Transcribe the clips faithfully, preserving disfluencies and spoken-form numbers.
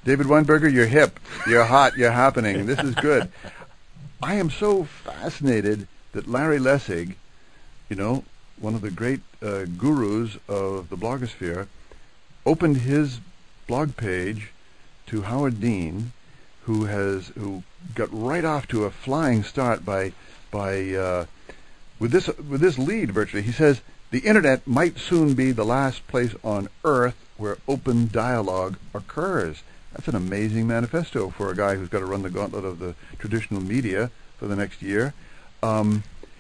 David Weinberger, you're hip, you're hot, you're happening. This is good. I am so fascinated that Larry Lessig, you know, one of the great uh, gurus of the blogosphere, opened his blog page to Howard Dean, who has who got right off to a flying start by by uh, with this with this lead virtually. He says the internet might soon be the last place on earth where open dialogue occurs. That's an amazing manifesto for a guy who's got to run the gauntlet of the traditional media for the next year. Um,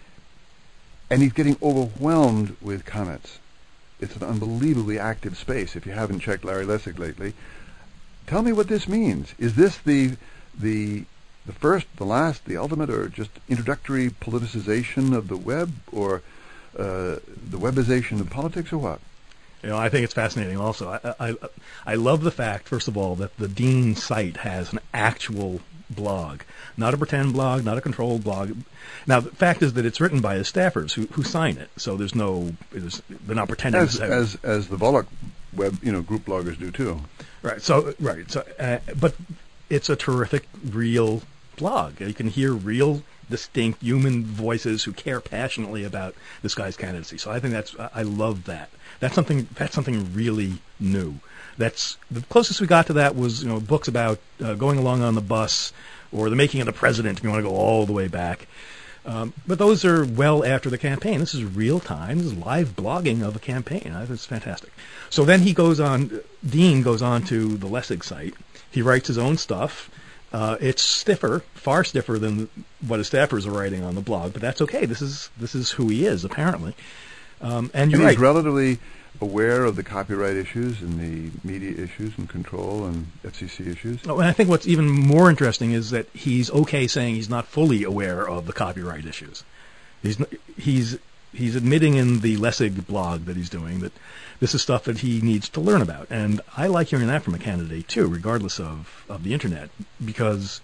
and he's getting overwhelmed with comments. It's an unbelievably active space if you haven't checked Larry Lessig lately. Tell me what this means. Is this the the the first, the last, the ultimate, or just introductory politicization of the web, or uh, the webization of politics, or what? You know, I think it's fascinating also. I, I I love the fact, first of all, that the Dean site has an actual blog, not a pretend blog, not a controlled blog. Now, the fact is that it's written by his staffers who, who sign it, so there's no, there's, they're not pretending. As, to as as the Volok web, you know, group bloggers do too. Right. So right. So, uh, but it's a terrific, real blog. You can hear real, distinct human voices who care passionately about this guy's candidacy. So I think that's, I love that. That's something, that's something really new. That's the closest we got to that was, you know, books about uh, going along on the bus or the making of the president, if you want to go all the way back. Um, but those are well after the campaign. This is real time. This is live blogging of a campaign. I think it's fantastic. So then he goes on, Dean goes on to the Lessig site. He writes his own stuff. Uh, it's stiffer, far stiffer than what his staffers are writing on the blog, but that's okay. This is this is who he is, apparently. Um, and you're and he's right. relatively aware of the copyright issues and the media issues and control and F C C issues. Oh, and I think what's even more interesting is that he's okay saying he's not fully aware of the copyright issues. He's he's he's admitting in the Lessig blog that he's doing that this is stuff that he needs to learn about. And I like hearing that from a candidate too, regardless of, of the internet, because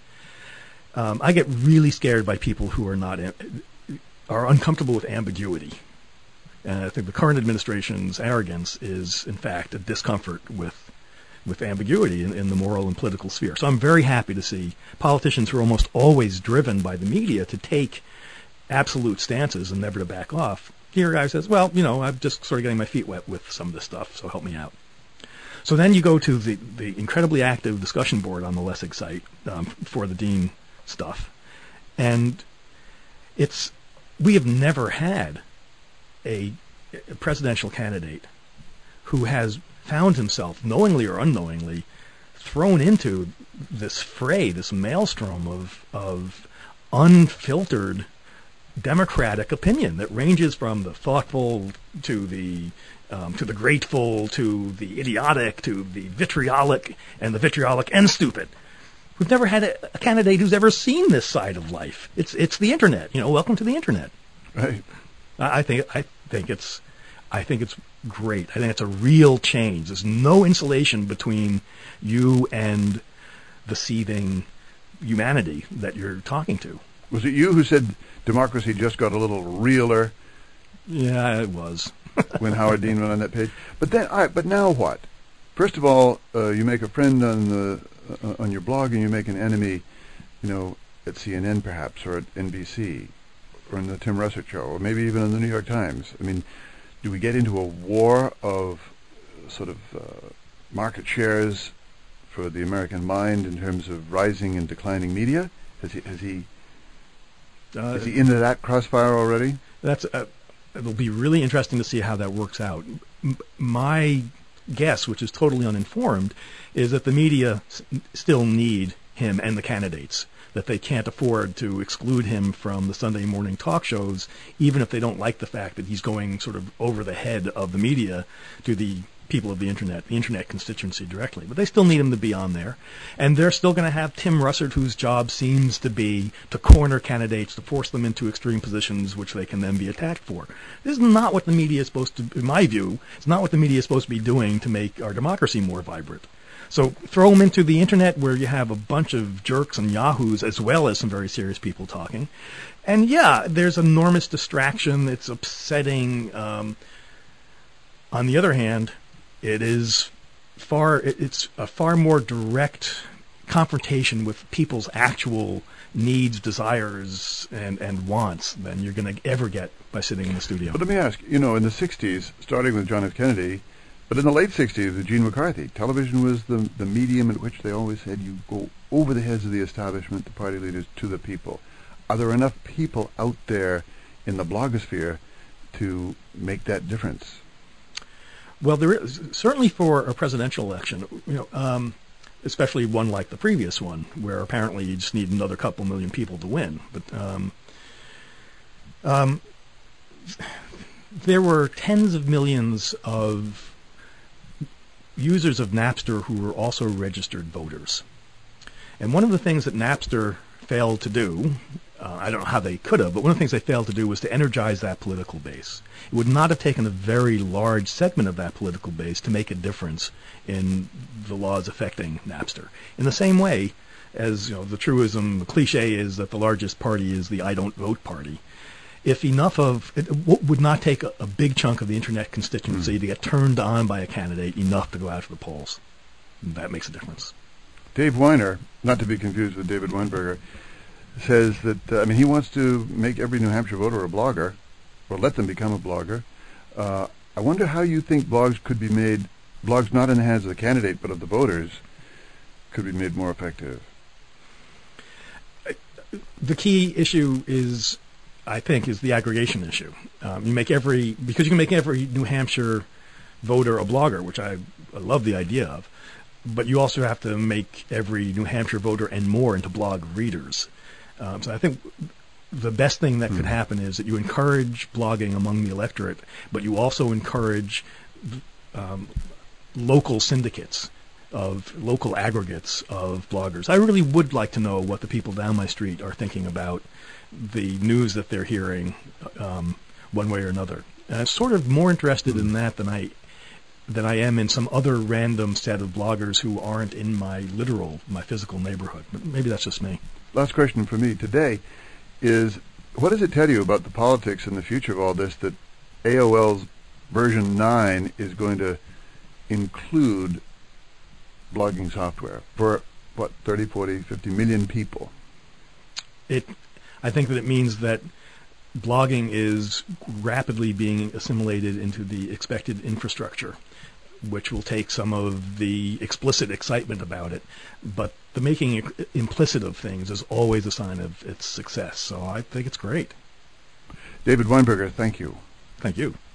um, I get really scared by people who are not are uncomfortable with ambiguity. And I think the current administration's arrogance is, in fact, a discomfort with with ambiguity in, in the moral and political sphere. So I'm very happy to see politicians who are almost always driven by the media to take absolute stances and never to back off. Here a guy says, well, you know, I'm just sort of getting my feet wet with some of this stuff, so help me out. So then you go to the, the incredibly active discussion board on the Lessig site um, for the Dean stuff. And it's we have never had a, a presidential candidate who has found himself, knowingly or unknowingly, thrown into this fray, this maelstrom of of unfiltered democratic opinion that ranges from the thoughtful to the um, to the grateful to the idiotic to the vitriolic and the vitriolic and stupid. We've never had a, a candidate who's ever seen this side of life. It's it's the internet. You know, welcome to the internet. Right. I, I think I think it's I think it's great. I think it's a real change. There's no insulation between you and the seething humanity that you're talking to. Was it you who said democracy just got a little realer? Yeah, it was. When Howard Dean went on that page. But then, all right, but now what? First of all, uh, you make a friend on the uh, on your blog, and you make an enemy, you know, at C N N perhaps, or at N B C, or in the Tim Russert Show, or maybe even in the New York Times. I mean, do we get into a war of sort of uh, market shares for the American mind in terms of rising and declining media? Has he has he uh, is he into that crossfire already? That's uh, it'll be really interesting to see how that works out. M- my guess, which is totally uninformed, is that the media s- still need him and the candidates, that they can't afford to exclude him from the Sunday morning talk shows, even if they don't like the fact that he's going sort of over the head of the media to the people of the internet, the internet constituency directly. But they still need him to be on there. And they're still going to have Tim Russert, whose job seems to be to corner candidates, to force them into extreme positions which they can then be attacked for. This is not what the media is supposed to, in my view, it's not what the media is supposed to be doing to make our democracy more vibrant. So throw them into the internet where you have a bunch of jerks and yahoos as well as some very serious people talking. And yeah, there's enormous distraction. It's upsetting. Um, on the other hand, it is far it, it's a far more direct confrontation with people's actual needs, desires, and, and wants than you're going to ever get by sitting in the studio. But let me ask, you know, in the sixties, starting with John F. Kennedy, but in the late sixties with Gene McCarthy, television was the, the medium at which they always said you go over the heads of the establishment, the party leaders, to the people. Are there enough people out there in the blogosphere to make that difference? Well, there is, certainly for a presidential election, you know, um, especially one like the previous one, where apparently you just need another couple million people to win. But um, um, there were tens of millions of users of Napster who were also registered voters. And one of the things that Napster failed to do, uh, I don't know how they could have, but one of the things they failed to do was to energize that political base. It would not have taken a very large segment of that political base to make a difference in the laws affecting Napster. In the same way as, you know, the truism, the cliche is that the largest party is the I don't vote party. If enough of it w- would not take a, a big chunk of the internet constituency mm. to get turned on by a candidate enough to go out to the polls. And that makes a difference. Dave Weiner, not to be confused with David Weinberger, says that, uh, I mean, he wants to make every New Hampshire voter a blogger, or let them become a blogger. Uh, I wonder how you think blogs could be made, blogs not in the hands of the candidate, but of the voters, could be made more effective. The key issue is, I think, is the aggregation issue. Um, you make every, because you can make every New Hampshire voter a blogger, which I, I love the idea of, but you also have to make every New Hampshire voter and more into blog readers. Um, so I think the best thing that mm. could happen is that you encourage blogging among the electorate, but you also encourage um, local syndicates of local aggregates of bloggers. I really would like to know what the people down my street are thinking about the news that they're hearing um, one way or another. And I'm sort of more interested mm. in that than I than I am in some other random set of bloggers who aren't in my literal, my physical neighborhood. But maybe that's just me. Last question for me today is, what does it tell you about the politics and the future of all this that A O L's version nine is going to include blogging software for, what, thirty, forty, fifty million people? It, I think that it means that blogging is rapidly being assimilated into the expected infrastructure, which will take some of the explicit excitement about it. But the making implicit of things is always a sign of its success. So I think it's great. David Weinberger, thank you. Thank you.